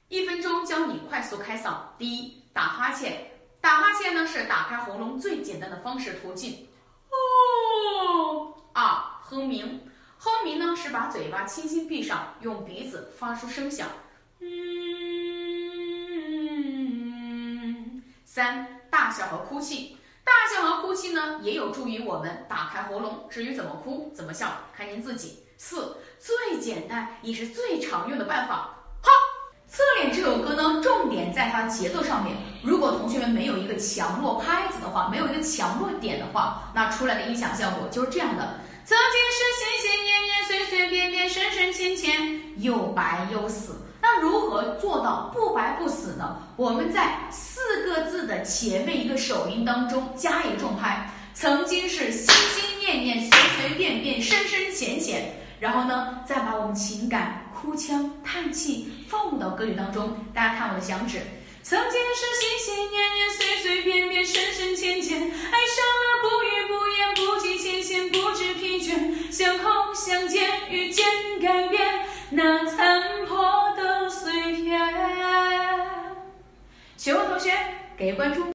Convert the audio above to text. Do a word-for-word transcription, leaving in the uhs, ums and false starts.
一分钟教你快速开嗓。第一，打哈欠。打哈欠呢是打开喉咙最简单的方式途径。哦。二，哼鸣。哼鸣呢是把嘴巴轻轻闭上，用鼻子发出声响。嗯。三，大笑和哭泣。大笑和哭泣呢也有助于我们打开喉咙，至于怎么哭怎么笑，看您自己。四，最简单也是最常用的办法。哈。侧脸这首歌呢，重点在它的节奏上面。如果同学们没有一个强弱拍子的话，没有一个强弱点的话，那出来的音响效果就是这样的。曾经是闲闲言言，随随便便，深深浅浅，又白又死。那如何做到不白不死呢？我们在四个字的前面一个首音当中加一个重拍，曾经是心心念念，随随便便，深深浅浅。然后呢，再把我们情感、哭腔、叹气放入到歌曲当中。大家看我的响指，曾经是心心念念，随随便便，深深浅浅，爱上了不语不言，不计前嫌，不知疲倦，相候相见，遇见改变，那残破的岁月。学过同学给关注。